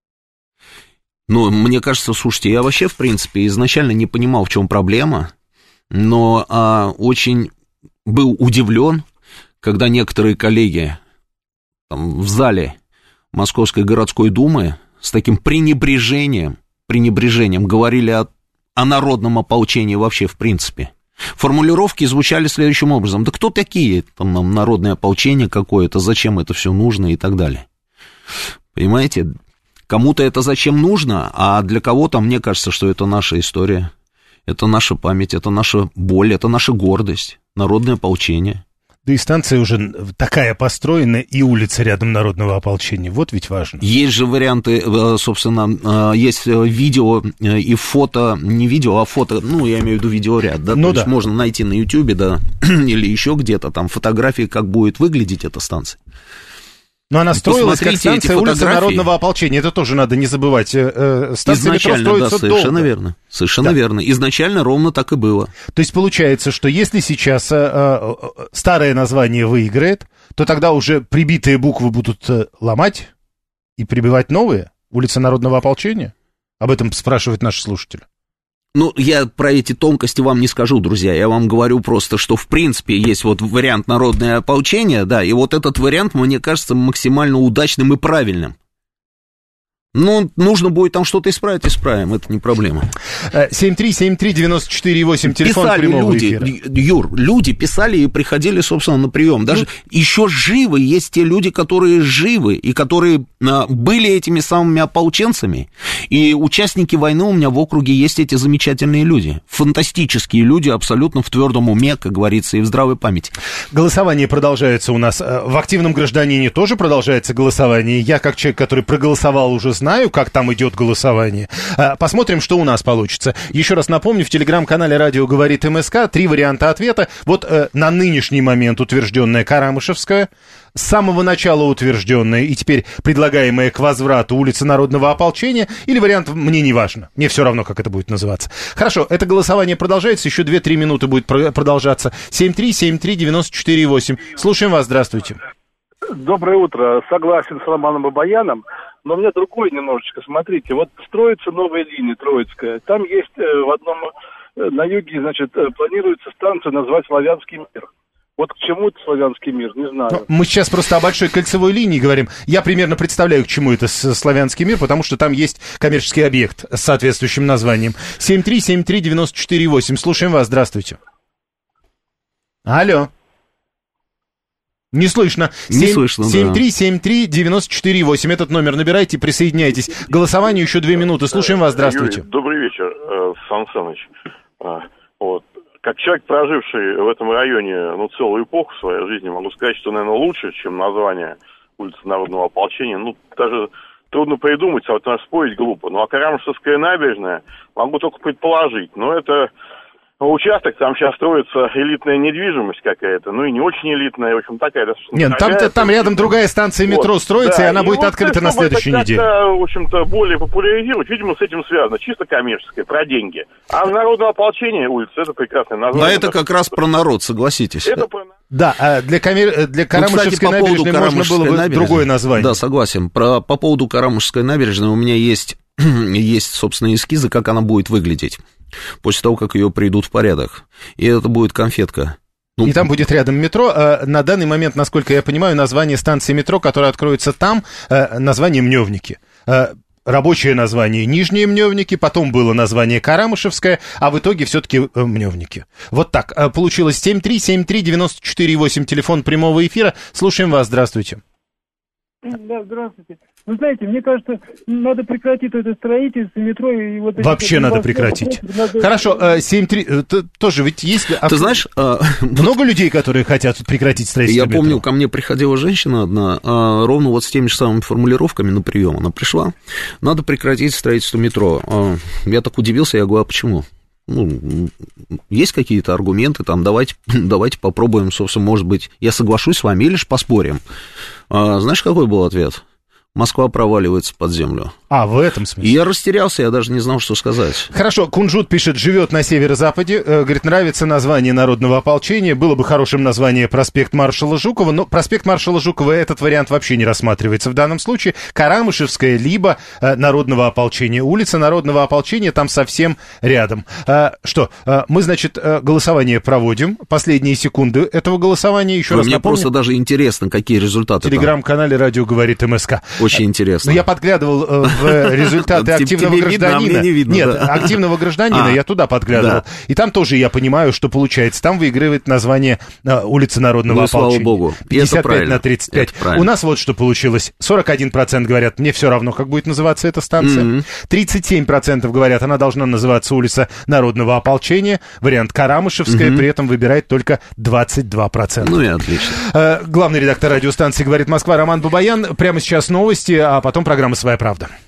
Ну, мне кажется, слушайте, я вообще, в принципе, изначально не понимал, в чем проблема, но а, очень был удивлен, когда некоторые коллеги там, в зале Московской городской думы с таким пренебрежением, пренебрежением говорили о, о народном ополчении вообще, в принципе. Формулировки звучали следующим образом: да кто такие, там, нам народное ополчение какое-то, зачем это все нужно и так далее. Понимаете, кому-то это зачем нужно, а для кого-то, мне кажется, что это наша история, это наша память, это наша боль, это наша гордость, народное ополчение. Да и станция уже такая построена, и улица рядом Народного ополчения. Вот ведь важно. Есть же варианты, собственно, есть видео и фото, не видео, а фото, ну, я имею в виду видеоряд, да? Ну, то да. есть можно найти на Ютьюбе, да, или еще где-то там фотографии, как будет выглядеть эта станция. Но она строилась как станция улицы Народного ополчения. Это тоже надо не забывать. Станция изначально, метро строится да, совершенно долго. верно. Совершенно да. верно. Изначально ровно так и было. То есть получается, что если сейчас э, старое название выиграет, то тогда уже прибитые буквы будут ломать и прибивать новые? Улица Народного ополчения? Об этом спрашивают наши слушатели. Ну, я про эти тонкости вам не скажу, друзья. Я вам говорю просто, что в принципе есть вот вариант народное ополчение, да, и вот этот вариант, мне кажется, максимально удачным и правильным. Ну, нужно будет там что-то исправить, исправим, это не проблема. семь три семь три девяносто четыре восемь, телефон писали прямого люди, эфира. Юр, люди писали и приходили, собственно, на прием. Даже ну, еще живы есть те люди, которые живы и которые а, были этими самыми ополченцами. И участники войны у меня в округе есть эти замечательные люди. Фантастические люди, абсолютно в твердом уме, как говорится, и в здравой памяти. Голосование продолжается у нас. В активном гражданине тоже продолжается голосование. Я, как человек, который проголосовал, уже знаю, как там идет голосование. Посмотрим, что у нас получится. Еще раз напомню, в телеграм-канале «Радио говорит МСК» три варианта ответа. Вот э, на нынешний момент утвержденная Карамышевская, с самого начала утвержденная и теперь предлагаемая к возврату улица Народного ополчения, или вариант «мне не важно». Мне все равно, как это будет называться. Хорошо, это голосование продолжается, еще две-три минуты будет продолжаться. семь три семь три девяносто четыре восемь. Слушаем вас, здравствуйте. Доброе утро. Согласен с Романом Бабаяном, но у меня другой немножечко. Смотрите, вот строится новая линия Троицкая. Там есть э, в одном, э, на юге, значит, э, планируется станцию назвать «Славянский мир». Вот к чему это «Славянский мир», не знаю. Но мы сейчас просто о большой кольцевой линии говорим. Я примерно представляю, к чему это «Славянский мир», потому что там есть коммерческий объект с соответствующим названием. семь три семь три девяносто четыре восемь. Слушаем вас, здравствуйте. Алло. Не слышно. Не слышно, да. семь три семь три девяносто четыре восемь. Этот номер набирайте, присоединяйтесь. К голосованию еще две минуты. Слушаем вас, здравствуйте. Юрий, добрый вечер, Сан Саныч. Вот. Как человек, проживший в этом районе, ну, целую эпоху в своей жизни, могу сказать, что, наверное, лучше, чем название улицы Народного ополчения. Ну, даже трудно придумать, а вот нас спорить глупо. Ну, а Карамышевская набережная, могу только предположить. Но это участок, там сейчас строится элитная недвижимость какая-то, ну и не очень элитная, в общем, такая достаточно... Нет, там, там рядом другая станция метро вот, строится, да, и она и будет вот, открыта на следующей неделе. В общем-то, более популяризировать, видимо, с этим связано, чисто коммерческое, про деньги. А Народное ополчение улица, это прекрасное название. Да, это как раз про народ, согласитесь. Это про... Да, а для, коммер... для Карамышевской ну, кстати, набережной по можно было бы набережной, другое название. Да, согласен. Про, по поводу Карамышевской набережной у меня есть, есть, собственно, эскизы, как она будет выглядеть после того, как ее приведут в порядок. И это будет конфетка. Ну, и там будет рядом метро. На данный момент, насколько я понимаю, название станции метро, которая откроется там, название Мневники. Рабочее название Нижние Мневники, потом было название Карамышевская, а в итоге все-таки Мневники. Вот так. Получилось семь три семь три девяносто четыре восемь, телефон прямого эфира. Слушаем вас, здравствуйте. Да, здравствуйте. Вы знаете, мне кажется, надо прекратить это строительство метро и вот... Вообще надо прекратить. Надо... Хорошо, семь три... Тоже ведь есть... Ты знаешь... Много людей, которые хотят прекратить строительство метро? Я помню, ко мне приходила женщина одна, ровно вот с теми же самыми формулировками на прием. Она пришла, надо прекратить строительство метро. Я так удивился, я говорю, а почему? Ну, есть какие-то аргументы, там, давайте, давайте попробуем, собственно, может быть, я соглашусь с вами или же поспорим. А, знаешь, какой был ответ? Москва проваливается под землю. А, в этом смысле? И я растерялся, я даже не знал, что сказать. Хорошо, Кунжут пишет, живет на северо-западе, э, говорит, нравится название Народного ополчения, было бы хорошим название проспект маршала Жукова, но проспект маршала Жукова этот вариант вообще не рассматривается в данном случае. Карамышевская, либо э, Народного ополчения. Улица Народного ополчения там совсем рядом. Э, что, э, мы, значит, э, голосование проводим, последние секунды этого голосования, еще Ой, раз мне напомню. Просто даже интересно, какие результаты. В телеграм-канале «Радио говорит МСК». Очень интересно. Ну, я подглядывал э, в результаты активного гражданина. Нет, активного гражданина я туда подглядывал. И там тоже я понимаю, что получается. Там выигрывает название улицы Народного ополчения. Слава богу. пятьдесят пять на тридцать пять. У нас вот что получилось. сорок один процент говорят, мне все равно, как будет называться эта станция. тридцать семь процентов говорят, она должна называться улица Народного ополчения. Вариант Карамышевская, при этом выбирает только двадцать два процента. Ну и отлично. Главный редактор радиостанции «Говорит Москва» Роман Бабаян. Прямо сейчас новости, а потом программа «Своя правда».